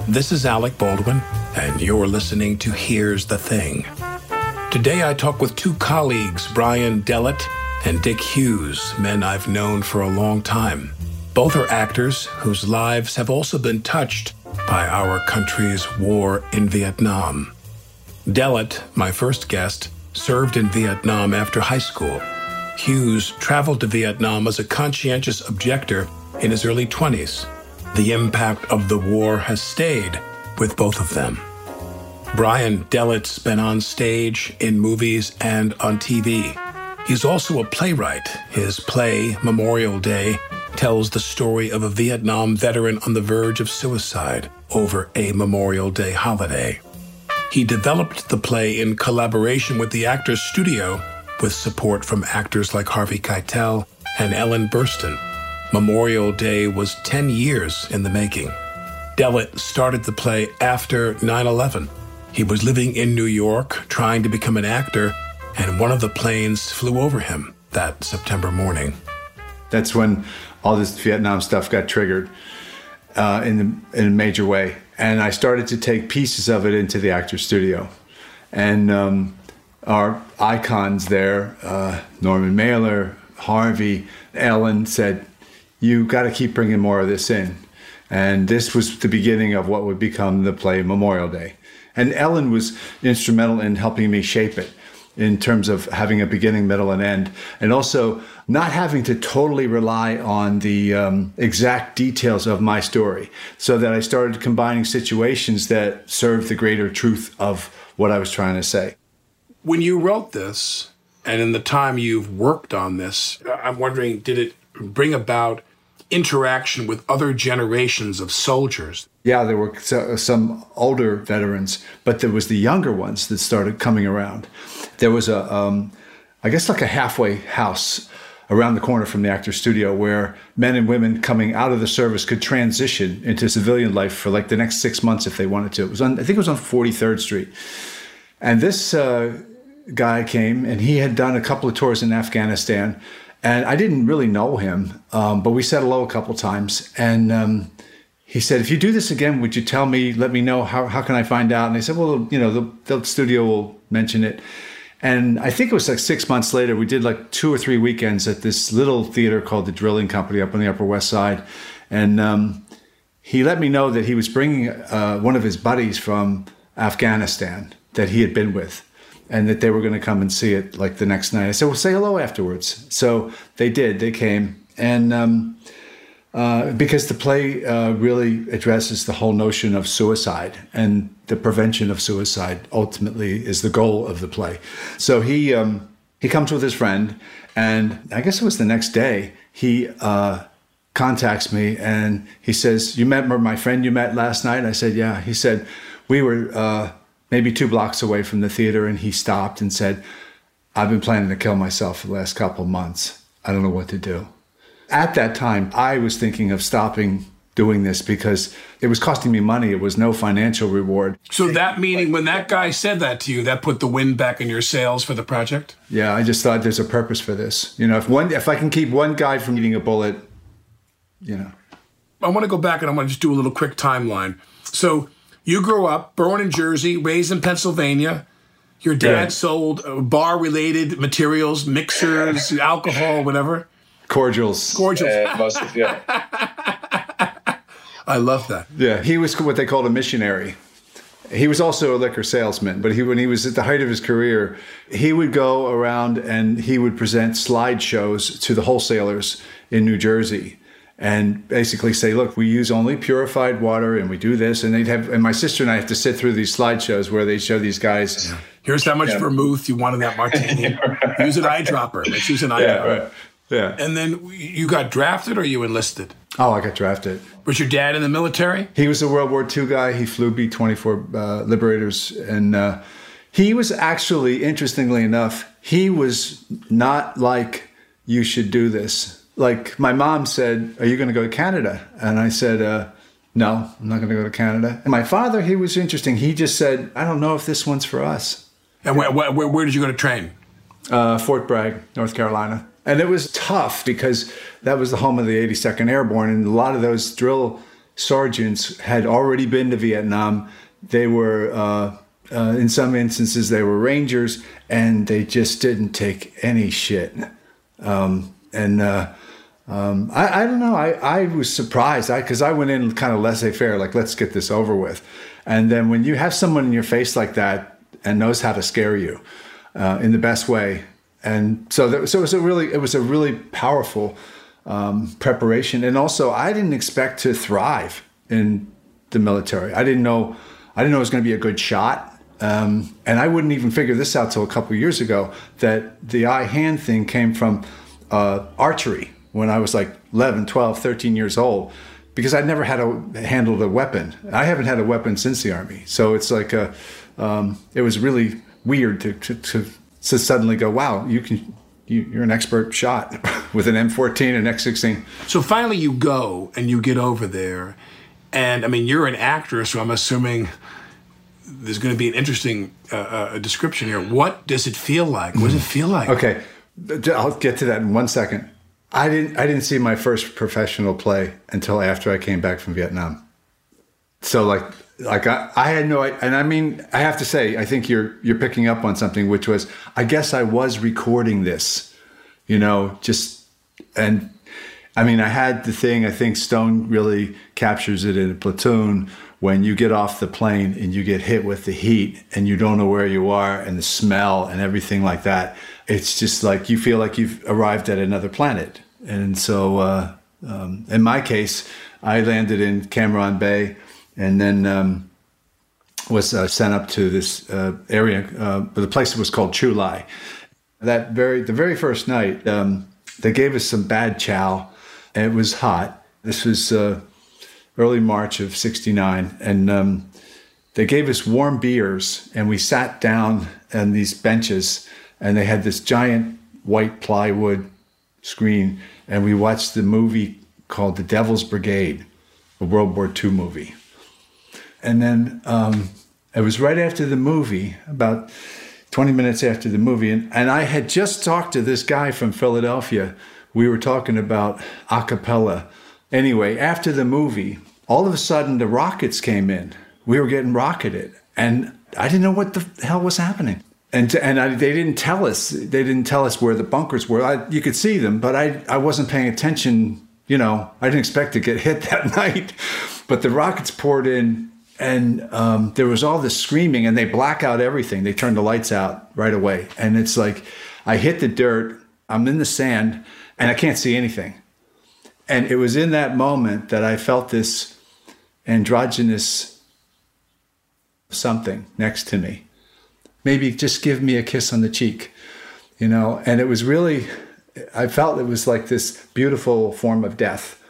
This is Alec Baldwin, and you're listening to Here's the Thing. Today I talk with two colleagues, Brian Dellett and Dick Hughes, men I've known for a long time. Both are actors whose lives have also been touched by our country's war in Vietnam. Dellett, my first guest, served in Vietnam after high school. Hughes traveled to Vietnam as a conscientious objector in his early 20s. The impact of the war has stayed with both of them. Brian Dellett's been on stage, in movies, and on TV. He's also a playwright. His play, Memorial Day, tells the story of a Vietnam veteran on the verge of suicide over a Memorial Day holiday. He developed the play in collaboration with the Actors Studio, with support from actors like Harvey Keitel and Ellen Burstyn. Memorial Day was 10 years in the making. Dellett started the play after 9/11. He was living in New York, trying to become an actor, and one of the planes flew over him that September morning. That's when all this Vietnam stuff got triggered in a major way. And I started to take pieces of it into the Actors Studio. And our icons there, Norman Mailer, Harvey, Ellen, said, you got to keep bringing more of this in. And this was the beginning of what would become the play Memorial Day. And Ellen was instrumental in helping me shape it in terms of having a beginning, middle, and end. And also not having to totally rely on the exact details of my story, so that I started combining situations that served the greater truth of what I was trying to say. When you wrote this, and in the time you've worked on this, I'm wondering, did it bring about interaction with other generations of soldiers? Yeah, there were some older veterans, but there was the younger ones that started coming around. There was I guess like a halfway house around the corner from the Actors Studio where men and women coming out of the service could transition into civilian life for like the next 6 months if they wanted to. It was I think it was on 43rd Street. And this guy came, and he had done a couple of tours in Afghanistan. And I didn't really know him, but we said hello a couple times. And he said, if you do this again, would you tell me, let me know, how can I find out? And I said, well, you know, the studio will mention it. And I think it was like 6 months later, we did like 2 or 3 weekends at this little theater called the Drilling Company up on the Upper West Side. And he let me know that he was bringing one of his buddies from Afghanistan that he had been with, and that they were going to come and see it like the next night. I said, well, say hello afterwards. So they did. They came. And because the play really addresses the whole notion of suicide, and the prevention of suicide ultimately is the goal of the play. So he comes with his friend, and I guess it was the next day, he contacts me, and he says, you met my friend you met last night? I said, yeah. He said, we were maybe 2 blocks away from the theater, and he stopped and said, I've been planning to kill myself for the last couple of months. I don't know what to do. At that time, I was thinking of stopping doing this because it was costing me money. It was no financial reward. So that meaning when that guy said that to you, that put the wind back in your sails for the project? Yeah, I just thought there's a purpose for this. You know, if I can keep one guy from eating a bullet, you know. I want to go back, and I want to just do a little quick timeline. So you grew up, born in Jersey, raised in Pennsylvania. Your dad sold bar-related materials, mixers, alcohol, whatever. Cordials. Yeah. I love that. Yeah, he was what they called a missionary. He was also a liquor salesman, but when he was at the height of his career, he would go around and he would present slideshows to the wholesalers in New Jersey, and basically say, look, we use only purified water, and we do this. And and my sister and I have to sit through these slideshows where they show these guys. Yeah. Here's how much vermouth you want in that martini. Right. Use an eyedropper. Let's use an eyedropper. Right. Yeah. And then you got drafted, or you enlisted? Oh, I got drafted. Was your dad in the military? He was a World War II guy. He flew B-24 Liberators. And he was actually, interestingly enough, he was not like, you should do this. Like, my mom said, are you going to go to Canada? And I said, no, I'm not going to go to Canada. And my father, he was interesting. He just said, I don't know if this one's for us. And where did you go to train? Fort Bragg, North Carolina. And it was tough because that was the home of the 82nd Airborne, and a lot of those drill sergeants had already been to Vietnam. They were, in some instances, they were Rangers, and they just didn't take any shit. I don't know. I was surprised because I went in kind of laissez-faire, like, let's get this over with. And then when you have someone in your face like that and knows how to scare you in the best way, and so it was a really powerful preparation. And also, I didn't expect to thrive in the military. I didn't know it was going to be a good shot. And I wouldn't even figure this out till a couple of years ago, that the eye-hand thing came from archery when I was like 11, 12, 13 years old, because I'd never handled a weapon. I haven't had a weapon since the Army. So it's like it was really weird to suddenly go, wow, you're an expert shot with an M14 and X16. So finally you go and you get over there. And I mean, you're an actor, so I'm assuming there's going to be an interesting description here. What does it feel like? What does it feel like? Okay, I'll get to that in 1 second. I didn't see my first professional play until after I came back from Vietnam. So like I had no, and I mean, I have to say, I think you're picking up on something, which was, I guess I was recording this, and I mean, I had the thing, I think Stone really captures it in a Platoon, when you get off the plane and you get hit with the heat and you don't know where you are and the smell and everything like that. It's just like you feel like you've arrived at another planet. And so in my case, I landed in Cam Ranh Bay and then was sent up to this area. The place was called Chu Lai. The very first night, they gave us some bad chow. And it was hot. This was early March of '69, and they gave us warm beers, and we sat down on these benches, and they had this giant white plywood screen, and we watched the movie called The Devil's Brigade, a World War II movie. And then it was right after the movie, about 20 minutes after the movie, and I had just talked to this guy from Philadelphia. We were talking about a cappella. Anyway, after the movie, all of a sudden the rockets came in. We were getting rocketed, and I didn't know what the hell was happening. They didn't tell us. They didn't tell us where the bunkers were. You could see them, but I wasn't paying attention. I didn't expect to get hit that night. But the rockets poured in, and there was all this screaming, and they black out everything. They turned the lights out right away, and it's like I hit the dirt. I'm in the sand, and I can't see anything. And it was in that moment that I felt this androgynous something next to me. Maybe just give me a kiss on the cheek, And it was really, I felt it was like this beautiful form of death.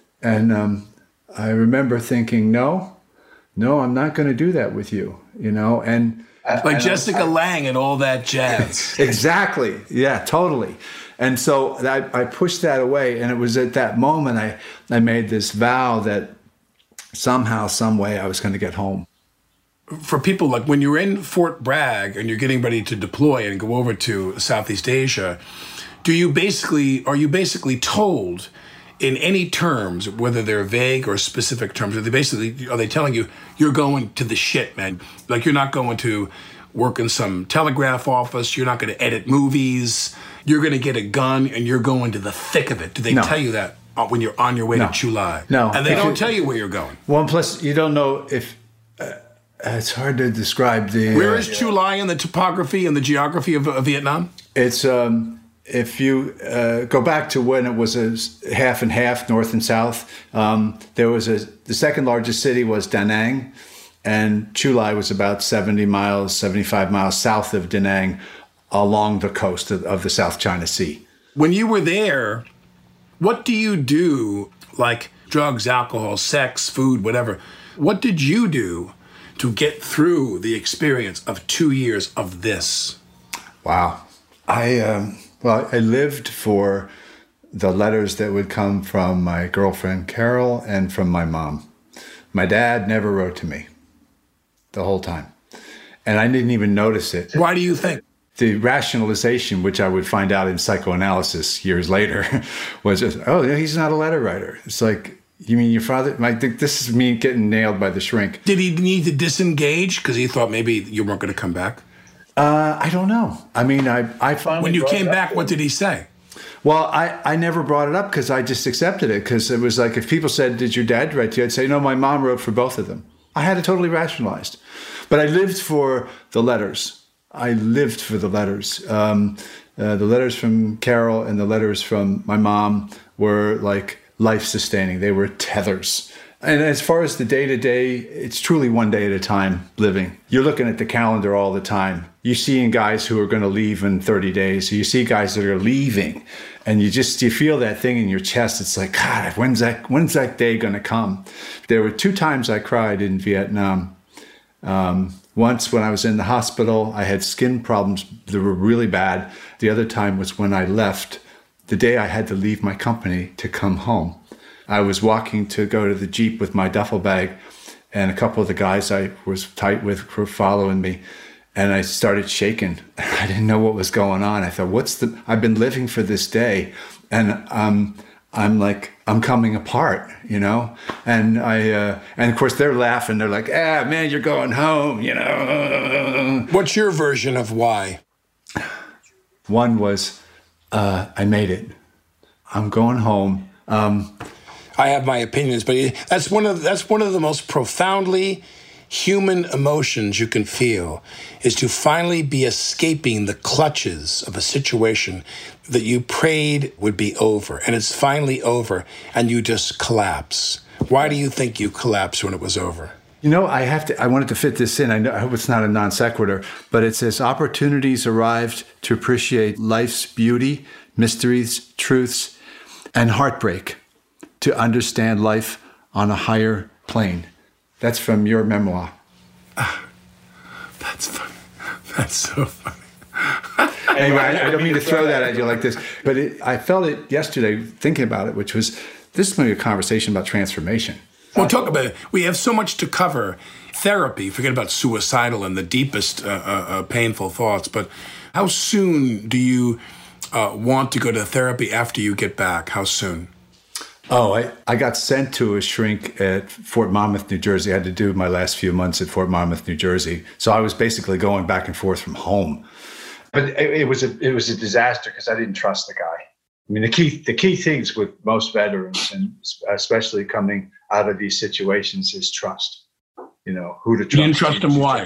And I remember thinking, no, I'm not going to do that with you, And like Jessica Lange and all that jazz. Exactly. Yeah, totally. And so I pushed that away, and it was at that moment I made this vow that somehow, some way, I was going to get home. For people, like when you're in Fort Bragg and you're getting ready to deploy and go over to Southeast Asia, are you basically told in any terms, whether they're vague or specific terms, are they telling you, you're going to the shit, man? Like you're not going to work in some telegraph office, you're not going to edit movies, you're going to get a gun and you're going to the thick of it. Do they tell you that when you're on your way to Chu Lai? No. And they don't tell you where you're going? Well, plus you don't know if... it's hard to describe the... Where is Chu Lai in the topography and the geography of Vietnam? It's... if you go back to when it was a half and half, north and south, there was the second largest city was Da Nang, and Chu Lai was about 75 miles south of Da Nang along the coast of the South China Sea. When you were there, what do you do, like drugs, alcohol, sex, food, whatever? What did you do to get through the experience of 2 years of this? Wow. I lived for the letters that would come from my girlfriend, Carol, and from my mom. My dad never wrote to me the whole time. And I didn't even notice it. Why do you think? The rationalization, which I would find out in psychoanalysis years later, was just, oh, he's not a letter writer. It's like, You mean your father? I think this is me getting nailed by the shrink. Did he need to disengage because he thought maybe you weren't going to come back? I don't know. I mean, I finally... When you came back, what did he say? Well, I never brought it up because I just accepted it, because it was like if people said, did your dad write to you? I'd say, no, my mom wrote for both of them. I had it totally rationalized. But I lived for the letters. The letters from Carol and the letters from my mom were like life-sustaining. They were tethers. And as far as the day-to-day, it's truly one day at a time living. You're looking at the calendar all the time. You're seeing guys who are going to leave in 30 days. So you see guys that are leaving, and you feel that thing in your chest. It's like, God, when's that day going to come? There were 2 times I cried in Vietnam. Once when I was in the hospital, I had skin problems that were really bad. The other time was when I left, the day I had to leave my company to come home. I was walking to go to the Jeep with my duffel bag, and a couple of the guys I was tight with were following me, and I started shaking. I didn't know what was going on. I thought, I've been living for this day, and I'm coming apart, you know? And and of course they're laughing. They're like, man, you're going home, you know? What's your version of why? One was, I made it. I'm going home. I have my opinions, but that's one of the most profoundly human emotions you can feel, is to finally be escaping the clutches of a situation that you prayed would be over, and it's finally over, and you just collapse. Why do you think you collapsed when it was over? You know, I wanted to fit this in. I hope it's not a non sequitur, but it says opportunities arrived to appreciate life's beauty, mysteries, truths, and heartbreak, to understand life on a higher plane. That's from your memoir. That's funny. That's so funny. Anyway, I don't mean to throw that at you like this, but I felt it yesterday thinking about it, which was, this is going to be a conversation about transformation. We'll talk about it. We have so much to cover. Therapy, forget about suicidal and the deepest painful thoughts, but how soon do you want to go to therapy after you get back? How soon? Oh, I got sent to a shrink at Fort Monmouth, New Jersey. I had to do my last few months at Fort Monmouth, New Jersey. So I was basically going back and forth from home. But it was a disaster because I didn't trust the guy. I mean, the key things with most veterans, and especially coming out of these situations, is trust. You know, who to trust. You didn't trust him, why?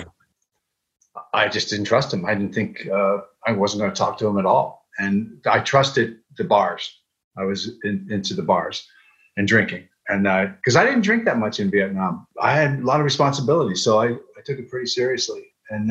I just didn't trust him. I didn't think I wasn't going to talk to him at all. And I trusted the bars. I was into the bars and drinking. And because I didn't drink that much in Vietnam. I had a lot of responsibility, so I took it pretty seriously. And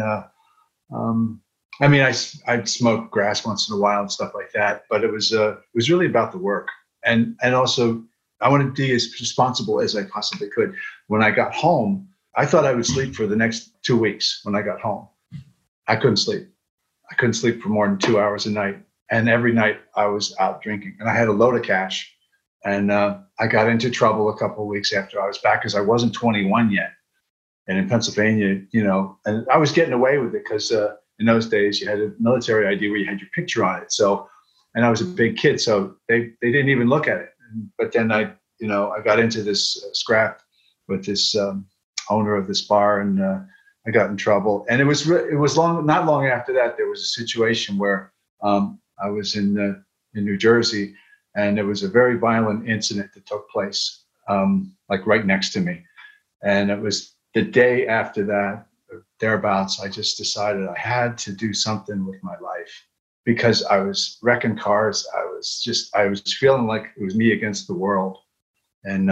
I mean, I'd smoke grass once in a while and stuff like that, but it was really about the work. And also, I wanted to be as responsible as I possibly could. When I got home, I thought I would sleep for the next 2 weeks when I got home. I couldn't sleep. I couldn't sleep for more than 2 hours a night. And every night I was out drinking. And I had a load of cash. And I got into trouble a couple of weeks after I was back because I wasn't 21 yet. And in Pennsylvania, you know, and I was getting away with it because in those days you had a military ID where you had your picture on it. So, and I was a big kid, so they didn't even look at it. But then I got into this scrap with this owner of this bar, and I got in trouble. And it was not long after that there was a situation where I was in New Jersey, and there was a very violent incident that took place, like right next to me. And it was the day after that, thereabouts, I just decided I had to do something with my life because I was wrecking cars. I was feeling like it was me against the world. And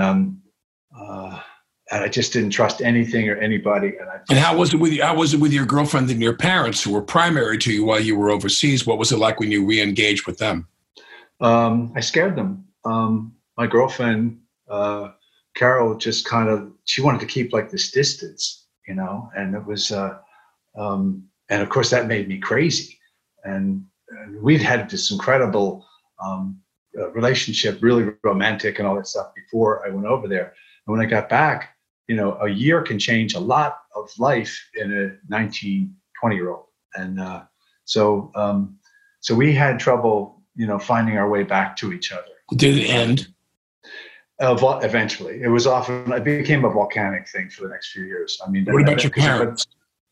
I just didn't trust anything or anybody. And how was it with you? How was it with your girlfriend and your parents who were primary to you while you were overseas? What was it like when you re-engaged with them? I scared them. My girlfriend, Carol, just she wanted to keep like this distance, you know, and it was, and of course that made me crazy. And we'd had this incredible relationship, really romantic and all that stuff before I went over there. And when I got back, you know, a year can change a lot of life in a 19, 20-year-old. And so we had trouble, you know, finding our way back to each other. Did it end? Eventually, it became a volcanic thing for the next few years. I mean, What about your parents?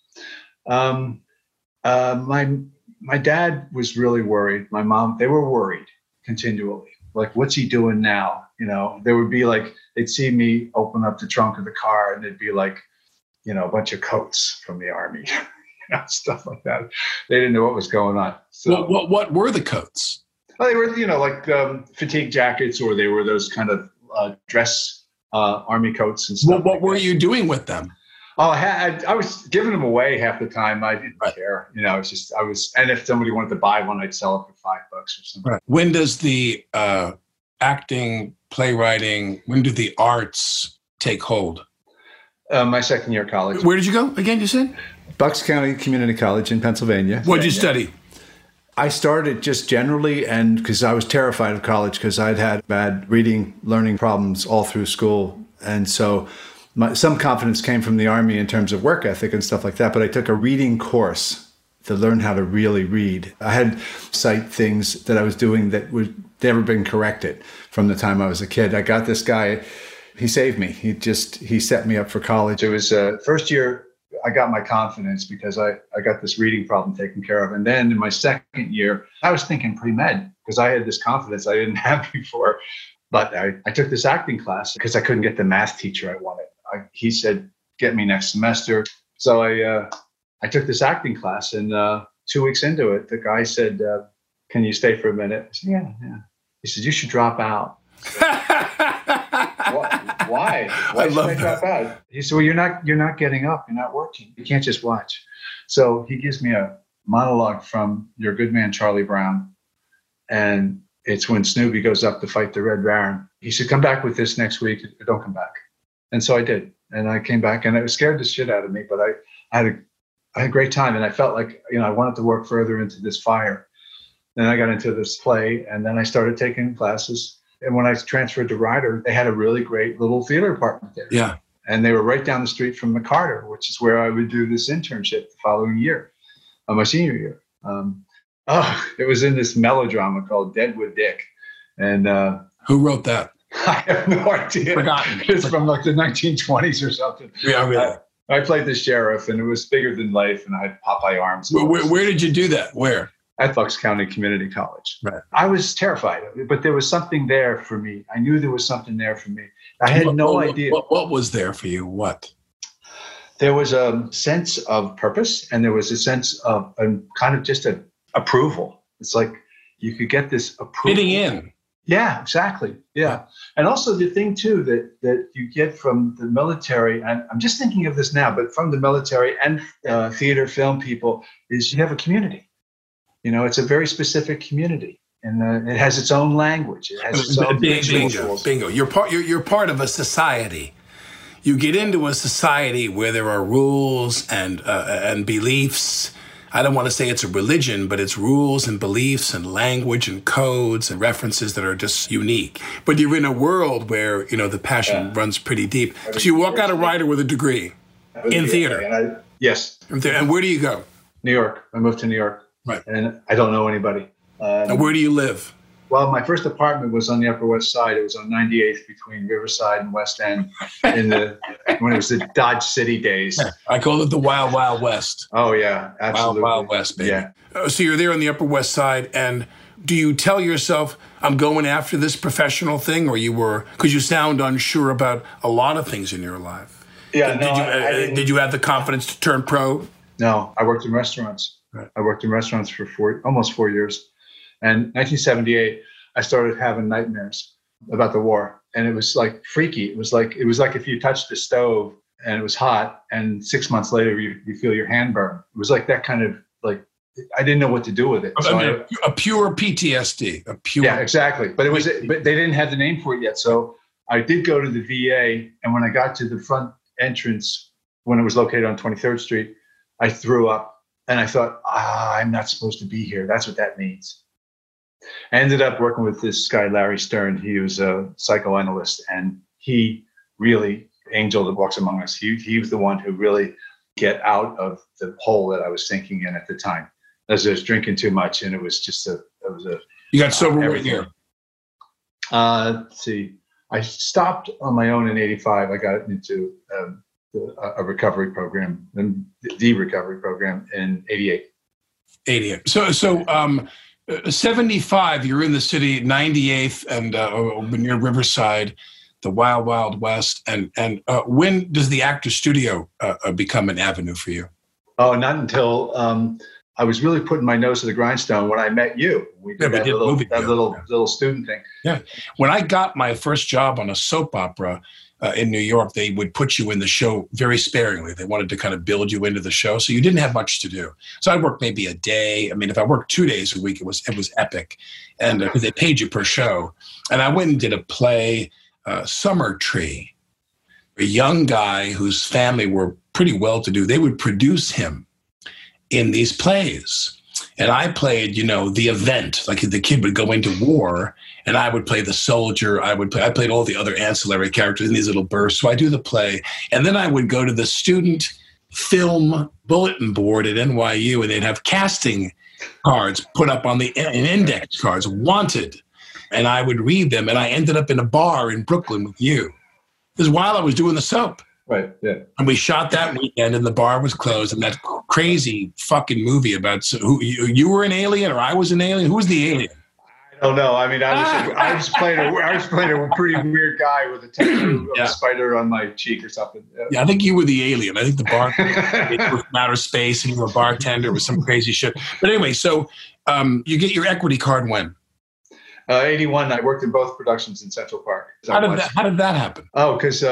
My dad was really worried. My mom, they were worried continually. Like, what's he doing now? You know, there would be like, they'd see me open up the trunk of the car and there'd be like, you know, a bunch of coats from the army, stuff like that. They didn't know what was going on. So, what were the coats? Well, they were, like fatigue jackets, or they were those kind of dress army coats and stuff. What were you doing with them? Oh, I was giving them away half the time. I didn't care. And if somebody wanted to buy one, I'd sell it for $5 or something. Right. When does the acting, playwriting, when do the arts take hold? My second year of college. Where did you go again, you said? Bucks County Community College in Pennsylvania. What did you study? I started just generally, and because I was terrified of college because I'd had bad learning problems all through school. And so some confidence came from the Army in terms of work ethic and stuff like that. But I took a reading course to learn how to really read. I had cite things that I was doing that would never been corrected from the time I was a kid. I got this guy, he saved me. He set me up for college. It was first year I got my confidence because I got this reading problem taken care of. And then in my second year, I was thinking pre-med because I had this confidence I didn't have before. But I took this acting class because I couldn't get the math teacher I wanted. He said, get me next semester. So I took this acting class, and 2 weeks into it, the guy said, can you stay for a minute? I said, yeah. He said, you should drop out. Why? Why should I drop out? He said, well, you're not getting up. You're not working. You can't just watch. So he gives me a monologue from your good man, Charlie Brown. And it's when Snoopy goes up to fight the Red Baron. He said, come back with this next week. Don't come back. And so I did. And I came back, and it scared the shit out of me, but I had a great time. And I felt like, I wanted to work further into this fire. Then I got into this play, and then I started taking classes. And when I transferred to Rider, they had a really great little theater department there. Yeah. And they were right down the street from McCarter, which is where I would do this internship the following year, my senior year. It was in this melodrama called Deadwood Dick. And who wrote that? I have no idea. Forgotten. It's from like the 1920s or something. Yeah, really. I played the sheriff, and it was bigger than life, and I had Popeye arms. Where did you do that? Where? At Bucks County Community College. Right. I was terrified of it, but there was something there for me. I knew there was something there for me. I had no idea. What was there for you? What? There was a sense of purpose, and there was a sense of kind of just an approval. It's like you could get this approval. Fitting in. Yeah, exactly. Yeah. And also the thing, too, that you get from the military, and I'm just thinking of this now, but from the military and theater, film people, is you have a community. It's a very specific community, and it has its own language. It has its own rituals. Bingo. You're part of a society. You get into a society where there are rules and beliefs. I don't want to say it's a religion, but it's rules and beliefs and language and codes and references that are just unique. But you're in a world where, the passion runs pretty deep. So you walk out of Rider with a degree in theater. Yes. And where do you go? New York. I moved to New York. Right. And I don't know anybody. And where do you live? Well, my first apartment was on the Upper West Side. It was on 98th between Riverside and West End when it was the Dodge City days. I call it the Wild Wild West. Oh, yeah, absolutely. Wild Wild West, baby. Yeah. So you're there on the Upper West Side, and do you tell yourself, I'm going after this professional thing, or you were, because you sound unsure about a lot of things in your life. Yeah. Did you have the confidence to turn pro? No, I worked in restaurants. Right. I worked in restaurants for almost 4 years. And 1978, I started having nightmares about the war, and it was like freaky. It was like if you touched the stove and it was hot, and 6 months later you feel your hand burn. It was like that kind of like I didn't know what to do with it. So a pure PTSD. Yeah, exactly. But but they didn't have the name for it yet. So I did go to the VA, and when I got to the front entrance, when it was located on 23rd Street, I threw up, and I thought, I'm not supposed to be here. That's what that means. I ended up working with this guy, Larry Stern. He was a psychoanalyst, and he really, angel that walks among us, he was the one who really get out of the hole that I was sinking in at the time. As I was drinking too much, and it was just You got sober what year? Let's see. I stopped on my own in '85. I got into a recovery program, the recovery program in '88. 88. So 75, you're in the city, 98th and near Riverside, the Wild Wild West. And when does the Actors Studio become an avenue for you? Oh, not until I was really putting my nose to the grindstone when I met you. We did that little student thing. Yeah. When I got my first job on a soap opera in New York, they would put you in the show very sparingly. They wanted to kind of build you into the show. So you didn't have much to do. So I worked maybe a day. I mean, if I worked 2 days a week, it was epic. And they paid you per show. And I went and did a play, Summer Tree. A young guy whose family were pretty well-to-do. They would produce him in these plays. And I played, the event, like the kid would go into war and I would play the soldier. I played all the other ancillary characters in these little bursts. So I do the play. And then I would go to the student film bulletin board at NYU and they'd have casting cards put up on in index cards, wanted. And I would read them. And I ended up in a bar in Brooklyn with you. This is while I was doing the soap. Right, yeah. And we shot that weekend and the bar was closed. And that crazy fucking movie about who you were an alien or I was an alien? Who was the alien? I don't know. I mean, I was playing a pretty weird guy with a tattoo of a spider on my cheek or something. Yeah, I think you were the alien. I think the bar was from outer space and you were a bartender with some crazy shit. But anyway, so you get your equity card when? 81, I worked in both productions in Central Park. How did that happen? Oh, because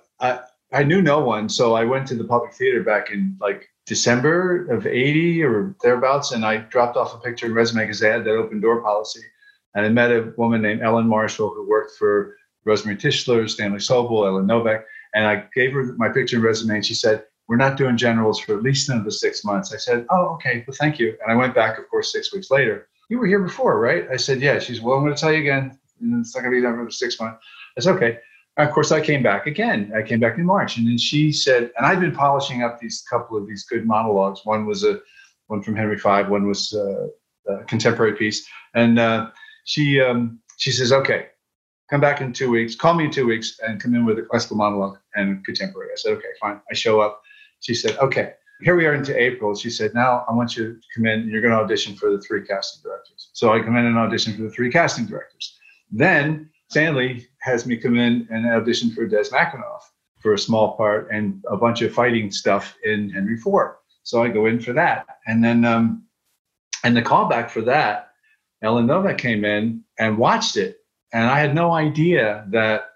I knew no one. So I went to the Public Theater back in like December of 80 or thereabouts. And I dropped off a picture in Resume Gazette, that open door policy. And I met a woman named Ellen Marshall who worked for Rosemary Tischler, Stanley Sobel, Ellen Novak. And I gave her my picture and resume. And she said, "We're not doing generals for at least another 6 months." I said, "Oh, okay. Well, thank you." And I went back, of course, 6 weeks later. "You were here before, right?" I said, "Yeah." She's, "Well, I'm going to tell you again. It's not going to be done for 6 months." I said, "Okay." And of course, I came back again. I came back in March. And then she said, and I've been polishing up couple of these good monologues. One was one from Henry V. One was a contemporary piece. And she says, "Okay, come back in 2 weeks. Call me in 2 weeks and come in with a classical monologue and contemporary." I said, "Okay, fine." I show up. She said, "Okay, here we are into April." She said, "Now I want you to come in and you're going to audition for the 3 casting directors." So I come in and audition for the 3 casting directors. Then Stanley has me come in and audition for Des McAnuff for a small part and a bunch of fighting stuff in Henry IV. So I go in for that. And then, and the callback for that, Ellen Novak came in and watched it. And I had no idea that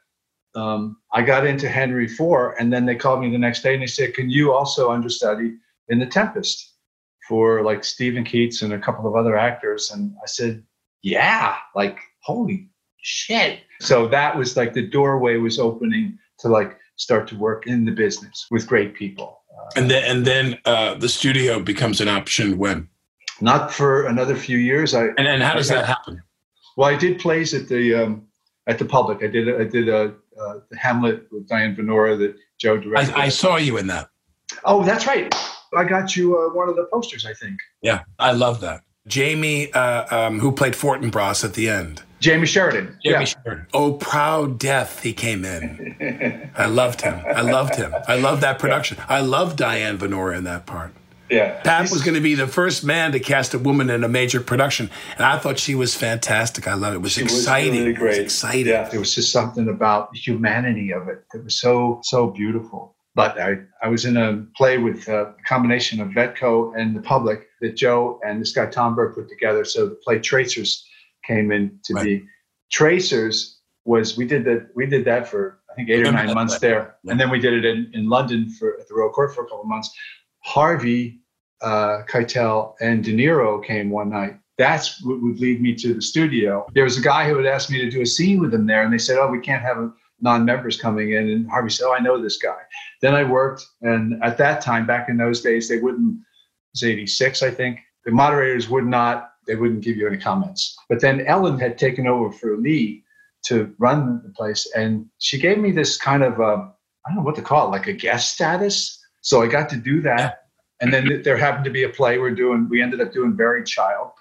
I got into Henry IV. And then they called me the next day and they said, "Can you also understudy in The Tempest for like Stephen Keats and a couple of other actors?" And I said, "Yeah, like, holy shit." So that was like the doorway was opening to like start to work in the business with great people. And then the studio becomes an option when? Not for another few years. And how does that happen? Well, I did plays at the Public. I did the Hamlet with Diane Venora that Joe directed. I saw you in that. Oh, that's right. I got you one of the posters, I think. Yeah, I love that. Jamie, who played Fortinbras at the end. Jamie Sheridan. Sheridan. Oh, Proud Death, he came in. I loved him. I loved that production. Yeah. I loved Diane Venora in that part. Yeah. Pat was going to be the first man to cast a woman in a major production, and I thought she was fantastic. I loved it. It was exciting. Was really great. It was exciting. Yeah. There was just something about the humanity of it that was so beautiful. But I was in a play with a combination of Vetco and the Public that Joe and this guy Tom Burke put together. So the play Tracers came in to be. Tracers was we did that for I think 8 or 9 months there, and then we did it in London at the Royal Court for a couple of months. Harvey Keitel and De Niro came one night. That's what would lead me to the studio. There was a guy who had asked me to do a scene with him there, and they said, "Oh, we can't have non-members coming in." And Harvey said, "Oh, I know this guy." Then I worked, and at that time, back in those days, they wouldn't. It was 86, I think. The moderators they wouldn't give you any comments. But then Ellen had taken over for Lee to run the place, and she gave me this kind of I don't know what to call it, like a guest status. So I got to do that. And then there happened to be a play we ended up doing Buried Child.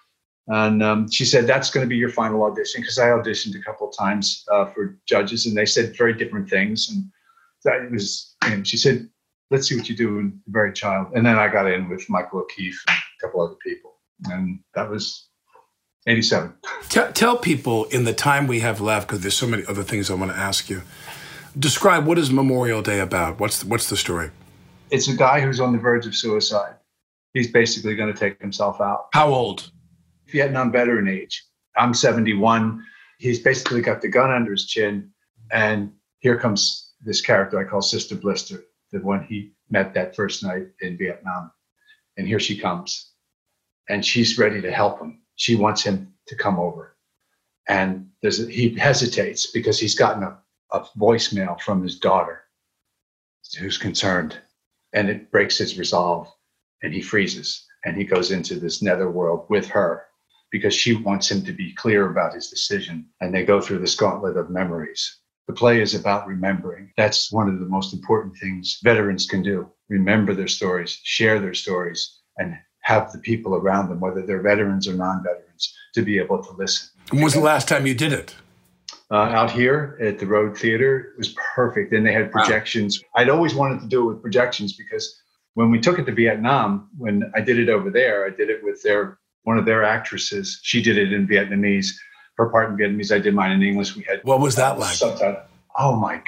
And she said, that's going to be your final audition, because I auditioned a couple of times for judges, and they said very different things. And that it was, and she said, let's see what you do in The Very Child. And then I got in with Michael O'Keefe and a couple other people. And that was 87. Tell people in the time we have left, because there's so many other things I want to ask you. Describe, what is Memorial Day about? What's the story? It's a guy who's on the verge of suicide. He's basically going to take himself out. How old? Vietnam veteran age. I'm 71. He's basically got the gun under his chin. And here comes this character I call Sister Blister, the one he met that first night in Vietnam. And here she comes. And she's ready to help him. She wants him to come over. And he hesitates because he's gotten a voicemail from his daughter who's concerned. And it breaks his resolve. And he freezes. And he goes into this netherworld with her, because she wants him to be clear about his decision. And they go through this gauntlet of memories. The play is about remembering. That's one of the most important things veterans can do. Remember their stories, share their stories, and have the people around them, whether they're veterans or non-veterans, to be able to listen. When was the last time you did it? Out here at the Road Theater. It was perfect. And they had projections. Wow. I'd always wanted to do it with projections, because when we took it to Vietnam, when I did it over there, I did it with one of their actresses. She did it in Vietnamese. Her part in Vietnamese, I did mine in English. We had what was that like? Subtitle. Oh my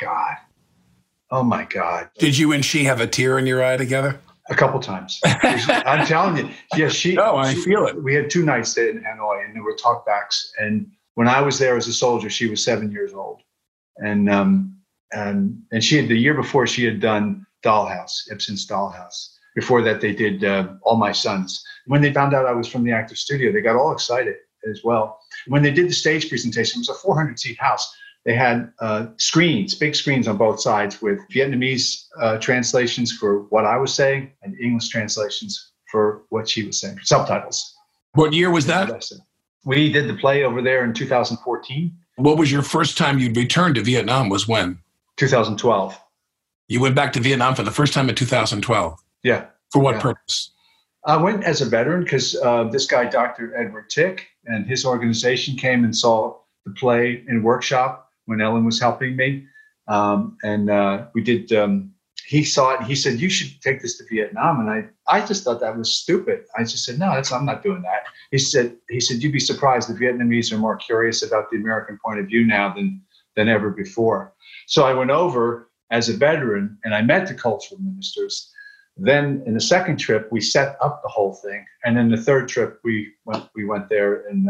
God! Did you and she have a tear in your eye together? A couple times. I'm telling you. Yeah, I feel it. We had 2 nights there in Hanoi, and there were talkbacks. And when I was there as a soldier, she was 7 years old, and she had, the year before, she had done Dollhouse, Ibsen's Dollhouse. Before that, they did All My Sons. When they found out I was from the Actors Studio, they got all excited as well. When they did the stage presentation, it was a 400-seat house. They had screens, big screens on both sides, with Vietnamese translations for what I was saying and English translations for what she was saying, subtitles. What year was that? We did the play over there in 2014. What was your first time you'd returned to Vietnam? Was when? 2012. You went back to Vietnam for the first time in 2012? Yeah. For what purpose? I went as a veteran because this guy, Dr. Edward Tick, and his organization came and saw the play in a workshop when Ellen was helping me. We did, he saw it and he said, you should take this to Vietnam. And I just thought that was stupid. I just said, no, I'm not doing that. He said, you'd be surprised. The Vietnamese are more curious about the American point of view now than ever before. So I went over as a veteran and I met the cultural ministers. Then in the second trip, we set up the whole thing. And then the third trip, we went there and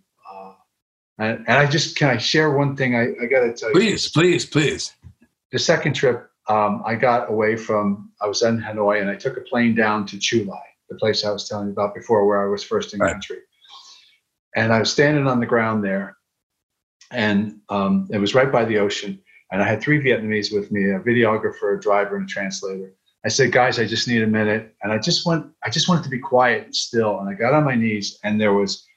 can I share one thing? I got to tell you. Please. The second trip, I got away from, I was in Hanoi and I took a plane down to Chu Lai, the place I was telling you about before where I was first in country. And I was standing on the ground there and it was right by the ocean. And I had 3 Vietnamese with me, a videographer, a driver, and a translator. I said, guys, I just need a minute. And I just wanted to be quiet and still. And I got on my knees and there was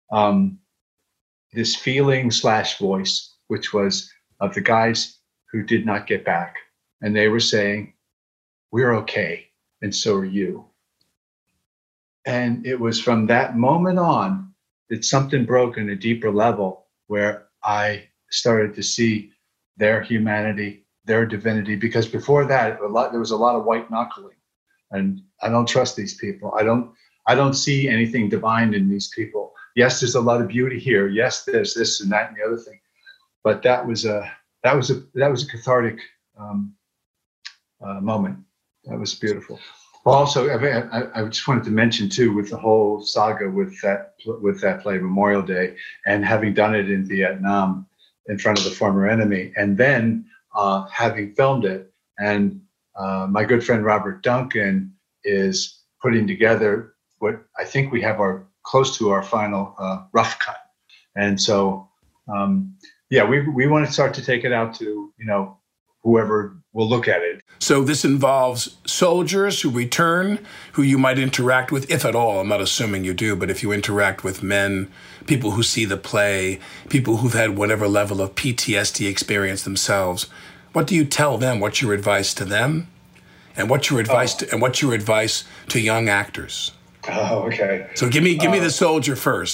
this feeling / voice, which was of the guys who did not get back. And they were saying, we're okay. And so are you. And it was from that moment on that something broke on a deeper level where I started to see their humanity, their divinity, because before that, there was a lot of white knuckling. And I don't trust these people. I don't see anything divine in these people. Yes, there's a lot of beauty here. Yes, there's this and that and the other thing. But that was a cathartic moment. That was beautiful. Also, I just wanted to mention too, with the whole saga with that play Memorial Day, and having done it in Vietnam in front of the former enemy, and then having filmed it, and my good friend Robert Duncan is putting together what I think we have close to our final rough cut, and so we want to start to take it out to whoever will look at it. So this involves soldiers who return, who you might interact with, if at all. I'm not assuming you do, but if you interact with men, people who see the play, people who've had whatever level of PTSD experience themselves, what do you tell them? What's your advice to them? And what's your advice to young actors? Oh, okay. So give me the soldier first.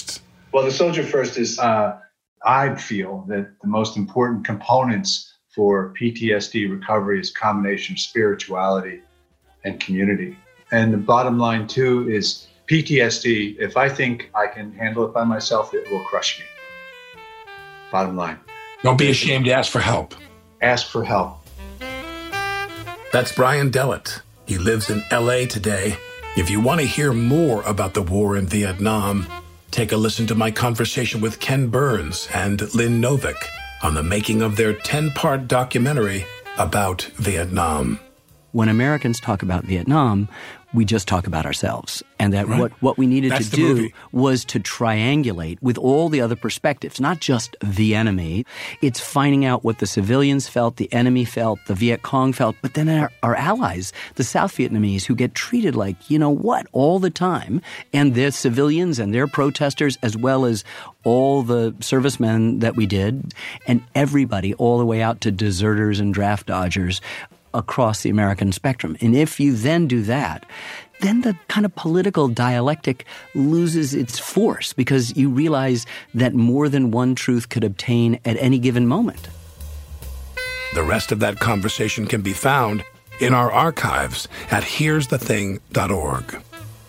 Well, the Soldier First is, I feel that the most important components for PTSD recovery is a combination of spirituality and community. And the bottom line, too, is PTSD, if I think I can handle it by myself, it will crush me. Bottom line. Don't be ashamed to ask for help. Ask for help. That's Brian Dellett. He lives in L.A. today. If you want to hear more about the war in Vietnam, take a listen to my conversation with Ken Burns and Lynn Novick on the making of their 10-part documentary about Vietnam. When Americans talk about Vietnam, we just talk about ourselves. And that right. what we needed to do was to triangulate with all the other perspectives, not just the enemy. It's finding out what the civilians felt, the enemy felt, the Viet Cong felt, but then our allies, the South Vietnamese, who get treated like, you know what, all the time, and their civilians and their protesters, as well as all the servicemen that we did, and everybody all the way out to deserters and draft dodgers across the American spectrum. And if you then do that, then the kind of political dialectic loses its force because you realize that more than one truth could obtain at any given moment. The rest of that conversation can be found in our archives at here'sthething.org.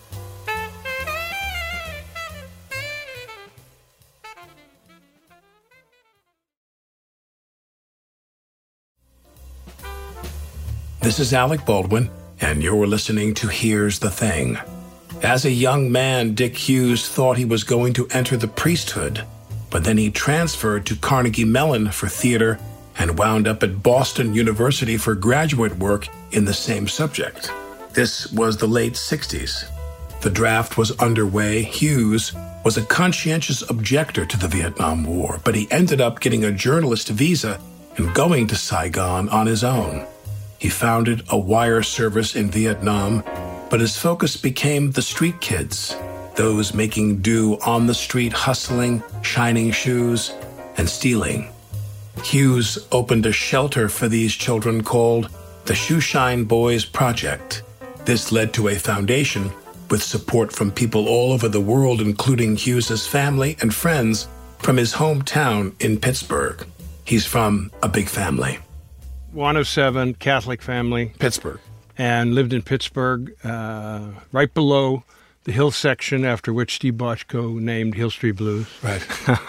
This is Alec Baldwin, and you're listening to Here's the Thing. As a young man, Dick Hughes thought he was going to enter the priesthood, but then he transferred to Carnegie Mellon for theater and wound up at Boston University for graduate work in the same subject. This was the late 60s. The draft was underway. Hughes was a conscientious objector to the Vietnam War, but he ended up getting a journalist visa and going to Saigon on his own. He founded a wire service in Vietnam, but his focus became the street kids, those making do on the street, hustling, shining shoes, and stealing. Hughes opened a shelter for these children called the Shoeshine Boys Project. This led to a foundation with support from people all over the world, including Hughes's family and friends from his hometown in Pittsburgh. He's from a big family. 107, Catholic family. Pittsburgh. And lived in Pittsburgh, right below the Hill section, after which Steve Bochco named Hill Street Blues. Right.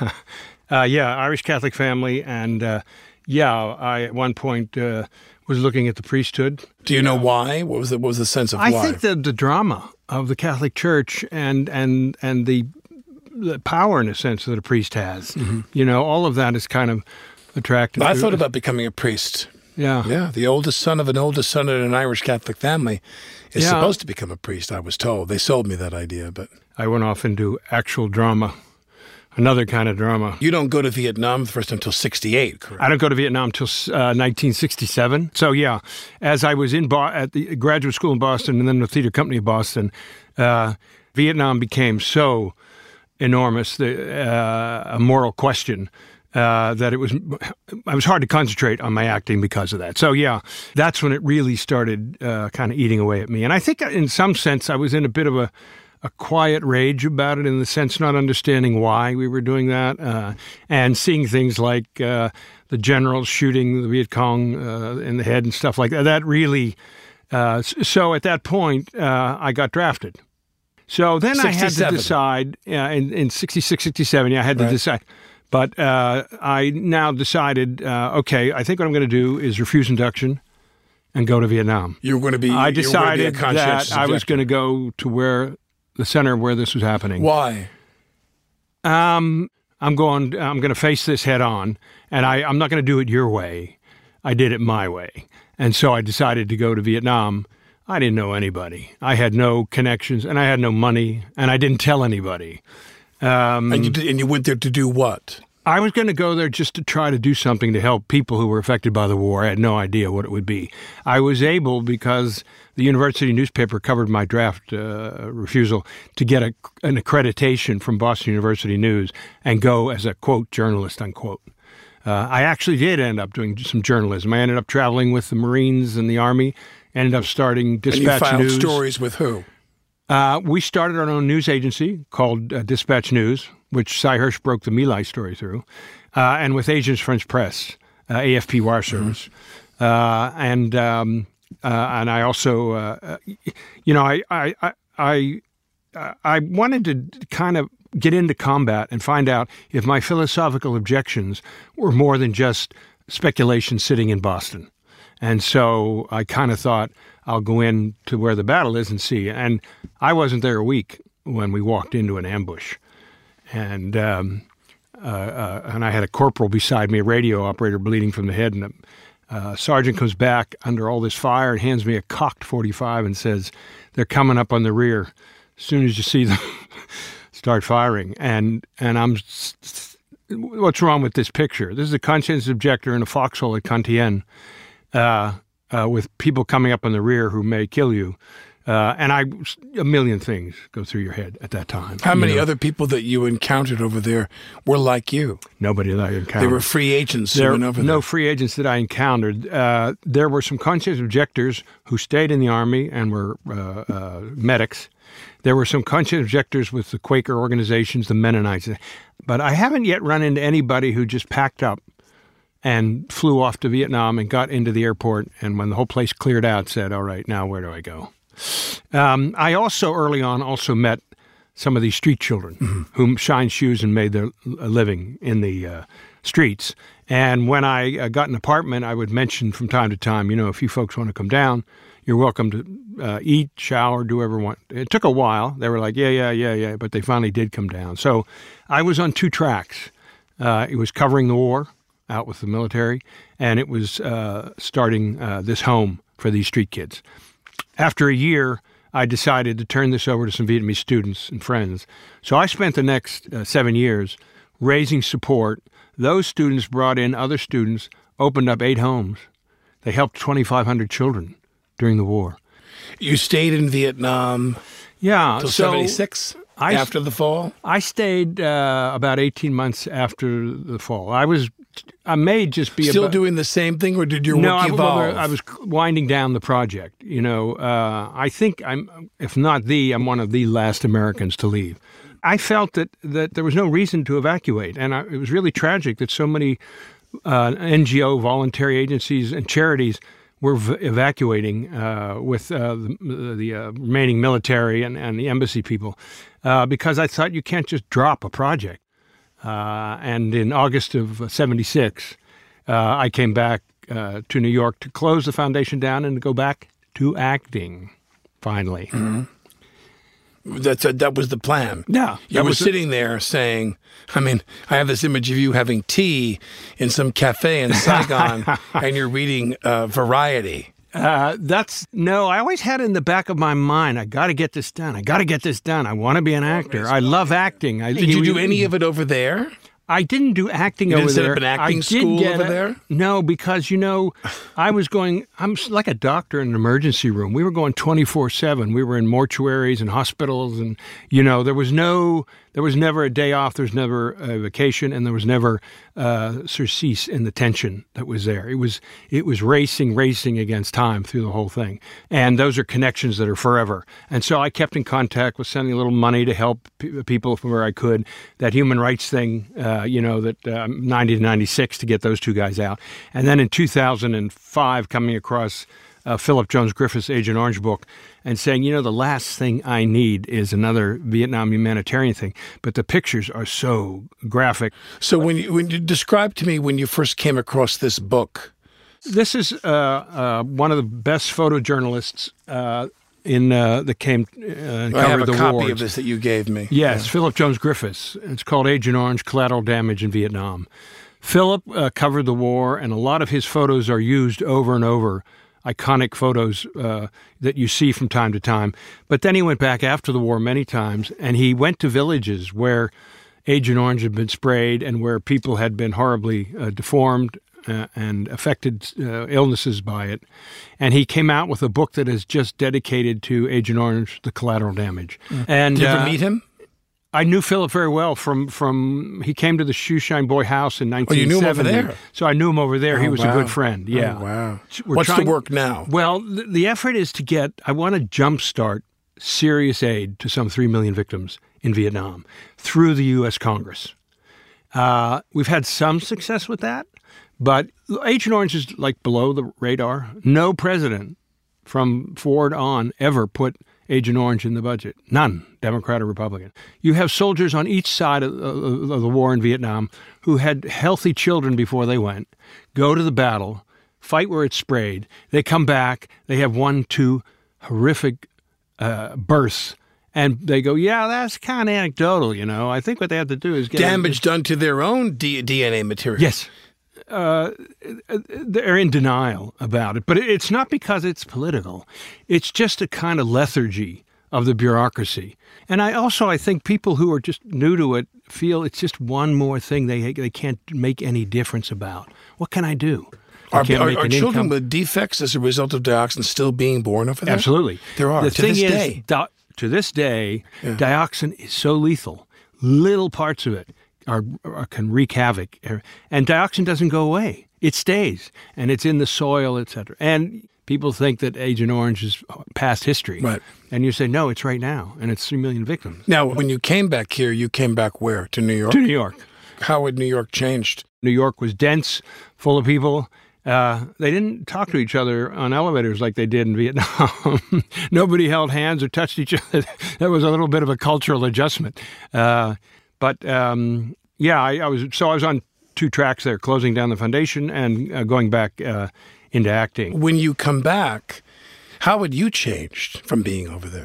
Irish Catholic family. And, I at one point was looking at the priesthood. Do you know why? What was the sense of why? I think the drama of the Catholic Church and the power, in a sense, that a priest has. Mm-hmm. You know, all of that is kind of attractive. I thought about becoming a priest. Yeah. Yeah, the oldest son of an Irish Catholic family is supposed to become a priest, I was told. They sold me that idea, but... I went off into actual drama, another kind of drama. You don't go to Vietnam first until 68, correct? I don't go to Vietnam until 1967. So, as I was at the graduate school in Boston and then the theater company of Boston, Vietnam became so enormous, a moral question, that it was hard to concentrate on my acting because of that. So, that's when it really started kind of eating away at me. And I think in some sense I was in a bit of a quiet rage about it, in the sense not understanding why we were doing that, and seeing things like the generals shooting the Viet Cong in the head and stuff like that. That really, so at that point, I got drafted. So then 67. I had to decide, in 66, 67, I had to decide. But I now decided, okay, I think what I'm going to do is refuse induction and go to Vietnam. You were going to be. I decided that I was going to go to the center where this was happening. Why? I'm going to face this head on, and I'm not going to do it your way. I did it my way, and so I decided to go to Vietnam. I didn't know anybody. I had no connections, and I had no money, and I didn't tell anybody. And you went there to do what? I was going to go there just to try to do something to help people who were affected by the war. I had no idea what it would be. I was able, because the university newspaper covered my draft refusal, to get an accreditation from Boston University News and go as a, quote, journalist, unquote. I actually did end up doing some journalism. I ended up traveling with the Marines and the Army, ended up starting Dispatch News. And you filed stories with who? We started our own news agency called Dispatch News. which Cy Hirsch broke the My Lai story through, and with Agents French Press, AFP Wire Service. And I also, I wanted to kind of get into combat and find out if my philosophical objections were more than just speculation sitting in Boston. And so I kind of thought, I'll go in to where the battle is and see. And I wasn't there a week when we walked into an ambush. And I had a corporal beside me, a radio operator bleeding from the head. And a sergeant comes back under all this fire and hands me a cocked .45 and says, they're coming up on the rear. As soon as you see them, start firing. And I'm, what's wrong with this picture? This is a conscientious objector in a foxhole at Cantienne. With people coming up on the rear who may kill you. And a million things go through your head at that time. How many other people that you encountered over there were like you? Nobody that I encountered. They were free agents who went over there. No free agents that I encountered. There were some conscientious objectors who stayed in the Army and were medics. There were some conscientious objectors with the Quaker organizations, the Mennonites. But I haven't yet run into anybody who just packed up and flew off to Vietnam and got into the airport, and when the whole place cleared out, said, all right, now where do I go? I also, early on, met some of these street children who shined shoes and made their living in the streets. And when I got an apartment, I would mention from time to time, if you folks want to come down, you're welcome to eat, shower, do whatever you want. It took a while. They were like, yeah, but they finally did come down. So I was on two tracks. It was covering the war out with the military, and it was starting this home for these street kids. After a year, I decided to turn this over to some Vietnamese students and friends. So I spent the next 7 years raising support. Those students brought in other students, opened up 8 homes. They helped 2,500 children during the war. You stayed in Vietnam till 76? After the fall? I stayed about 18 months after the fall. I may just be still doing the same thing, or did your work evolve? I was winding down the project. I think if not I'm one of the last Americans to leave. I felt that there was no reason to evacuate, and it was really tragic that so many NGO, voluntary agencies, and charities were evacuating with the remaining military and the embassy people, because I thought you can't just drop a project. And in August of 76, I came back to New York to close the foundation down and to go back to acting, finally. Mm-hmm. That was the plan. Yeah. You were sitting there saying, I have this image of you having tea in some cafe in Saigon, and you're reading Variety. I always had in the back of my mind, I got to get this done. I want to be an actor. I love acting. Did you do any of it over there? I didn't do acting over there. You didn't set up an acting school over there? No, because, I'm like a doctor in an emergency room. We were going 24/7. We were in mortuaries and hospitals, and, there was never a day off. There was never a vacation, and there was never surcease in the tension that was there. It was racing against time through the whole thing. And those are connections that are forever. And so I kept in contact with sending a little money to help people from where I could. That human rights thing, 90 to 96 to get those two guys out. And then in 2005, coming across Philip Jones Griffith's Agent Orange book and saying, the last thing I need is another Vietnam humanitarian thing. But the pictures are so graphic. So when you describe to me when you first came across this book. This is one of the best photojournalists that came and covered the war. I have a copy of this that you gave me. Yes, yeah. Philip Jones Griffiths. It's called Agent Orange, Collateral Damage in Vietnam. Philip covered the war, and a lot of his photos are used over and over, iconic photos that you see from time to time. But then he went back after the war many times, and he went to villages where Agent Orange had been sprayed and where people had been horribly deformed and affected illnesses by it. And he came out with a book that is just dedicated to Agent Orange, The Collateral Damage. And did you ever meet him? I knew Philip very well from he came to the Shoeshine Boy House in 1970. Oh, you knew him over there? So I knew him over there. Oh, he was a good friend. Yeah. Oh, wow. What's the work now? Well, the effort is I want to jumpstart serious aid to some 3 million victims in Vietnam through the U.S. Congress. We've had some success with that, but Agent Orange is like below the radar. No president from Ford on ever put Agent Orange in the budget. None, Democrat or Republican. You have soldiers on each side of the war in Vietnam who had healthy children before they went, go to the battle, fight where it's sprayed. They come back. They have 1-2 horrific births. And they go, yeah, that's kind of anecdotal, you know. I think what they have to do is get damage done to their own DNA material. Yes. They're in denial about it. But it's not because it's political. It's just a kind of lethargy of the bureaucracy. And I think people who are just new to it feel it's just one more thing they can't make any difference about. What can I do? Are children with defects as a result of dioxin still being born over there? Absolutely. There are, to this day. To this day, dioxin is so lethal. Little parts of it can wreak havoc. And dioxin doesn't go away. It stays. And it's in the soil, et cetera. And people think that Agent Orange is past history. Right. And you say, no, it's right now. And it's 3 million victims. Now, when you came back here, you came back where? To New York? To New York. How had New York changed? New York was dense, full of people. They didn't talk to each other on elevators like they did in Vietnam. Nobody held hands or touched each other. That was a little bit of a cultural adjustment. I was on 2 tracks there, closing down the foundation and going back into acting. When you come back, how had you changed from being over there?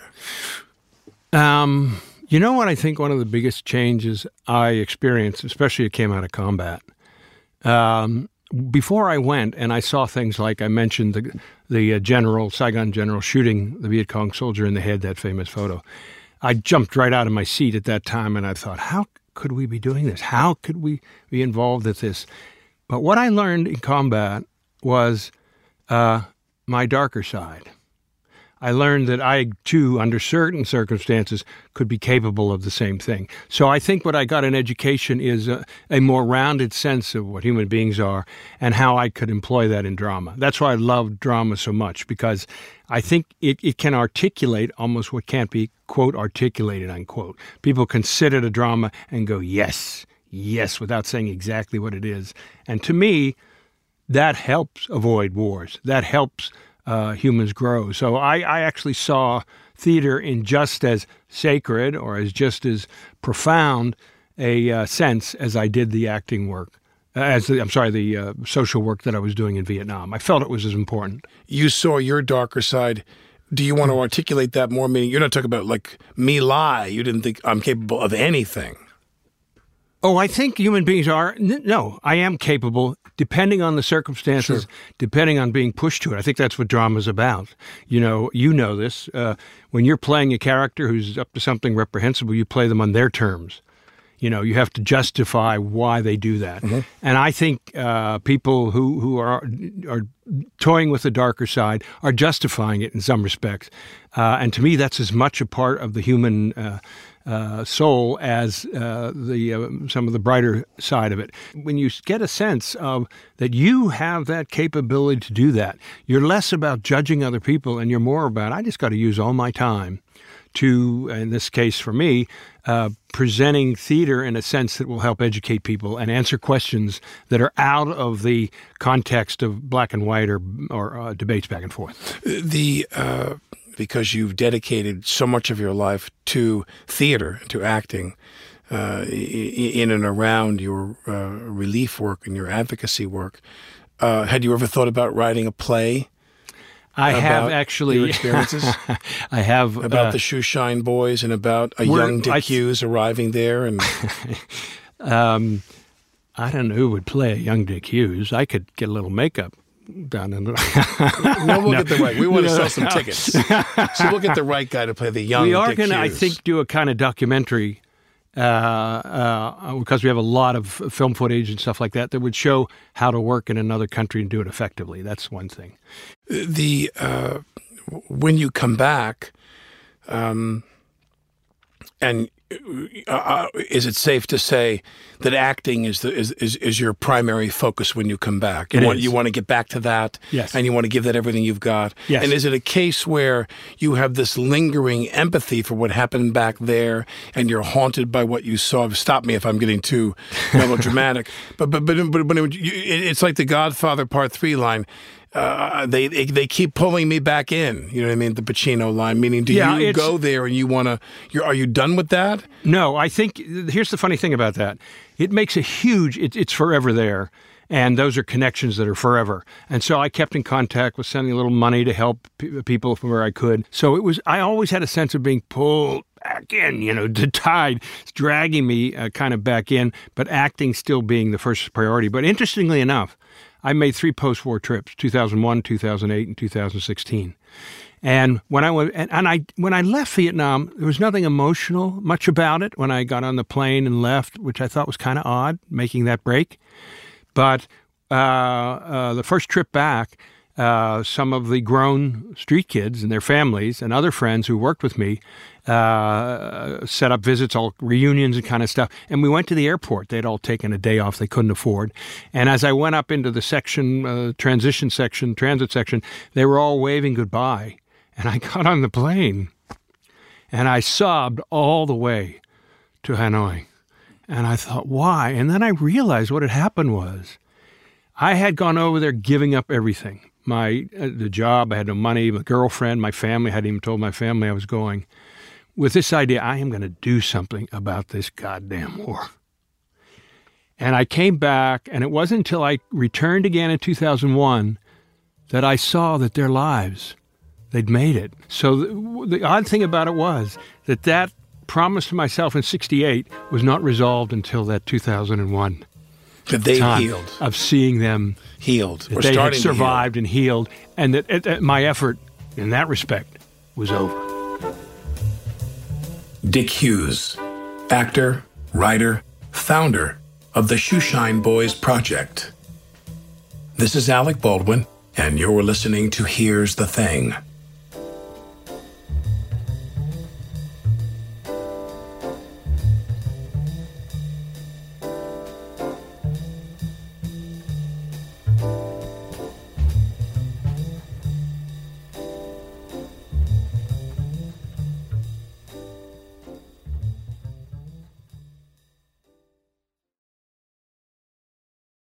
You know what I think one of the biggest changes I experienced, especially it came out of combat, before I went and I saw things like I mentioned the general, Saigon general, shooting the Viet Cong soldier in the head, that famous photo. I jumped right out of my seat at that time and I thought, how could we be doing this? How could we be involved with this? But what I learned in combat was my darker side. I learned that I, too, under certain circumstances, could be capable of the same thing. So I think what I got in education is a more rounded sense of what human beings are and how I could employ that in drama. That's why I love drama so much, because I think it can articulate almost what can't be, quote, articulated, unquote. People can sit at a drama and go, yes, yes, without saying exactly what it is. And to me, that helps avoid wars. That helps humans grow. So I actually saw theater in just as sacred or as just as profound a sense as I did the acting work, the social work that I was doing in Vietnam. I felt it was as important. You saw your darker side. Do you want to articulate that more? Meaning you're not talking about like me lie. You didn't think I'm capable of anything. Oh, I think human beings are. No, I am capable, depending on the circumstances, sure, depending on being pushed to it. I think that's what drama's about. You know this. When you're playing a character who's up to something reprehensible, you play them on their terms. You have to justify why they do that. Mm-hmm. And I think people who are toying with the darker side are justifying it in some respects. And to me, that's as much a part of the human soul as some of the brighter side of it. When you get a sense of that you have that capability to do that, you're less about judging other people and you're more about, I just got to use all my time to, in this case for me, presenting theater in a sense that will help educate people and answer questions that are out of the context of black and white or debates back and forth. Because you've dedicated so much of your life to theater, to acting, in and around your relief work and your advocacy work, had you ever thought about writing a play? I have actually. Your experiences? I have. About the Shoeshine Boys and about a young Dick Hughes arriving there. And I don't know who would play a young Dick Hughes. I could get a little makeup done. We'll get the right. We want to sell some tickets. So we'll get the right guy to play the young Dick Hughes. We are going to, I think, do a kind of documentary because we have a lot of film footage and stuff like that would show how to work in another country and do it effectively. That's one thing. When you come back, and is it safe to say that acting is your primary focus when you come back? You want to get back to that, yes, and you want to give that everything you've got. Yes. And is it a case where you have this lingering empathy for what happened back there, and you're haunted by what you saw? Stop me if I'm getting too melodramatic, but it's like the Godfather Part 3 line. They keep pulling me back in. You know what I mean? The Pacino line, meaning, do you go there and you want to? Are you done with that? No, I think here's the funny thing about that. It makes a huge. It's forever there, and those are connections that are forever. And so I kept in contact with sending a little money to help people from where I could. So it was. I always had a sense of being pulled back in. The tide dragging me kind of back in, but acting still being the first priority. But interestingly enough, I made 3 post-war trips: 2001, 2008, and 2016. And when I left Vietnam, there was nothing emotional much about it when I got on the plane and left, which I thought was kind of odd, making that break. But the first trip back, some of the grown street kids and their families and other friends who worked with me set up visits, all reunions and kind of stuff. And we went to the airport. They'd all taken a day off they couldn't afford. And as I went up into the section, transit section, they were all waving goodbye. And I got on the plane and I sobbed all the way to Hanoi. And I thought, why? And then I realized what had happened was I had gone over there giving up everything. The job, I had no money, my girlfriend, my family, I hadn't even told my family I was going. With this idea, I am going to do something about this goddamn war. And I came back, and it wasn't until I returned again in 2001 that I saw that their lives, they'd made it. So the odd thing about it was that promise to myself in 1968 was not resolved until that 2001. That they healed. Of seeing them healed. That they had survived and healed, and that my effort in that respect was over. Dick Hughes, actor, writer, founder of the Shoeshine Boys Project. This is Alec Baldwin, and you're listening to Here's the Thing.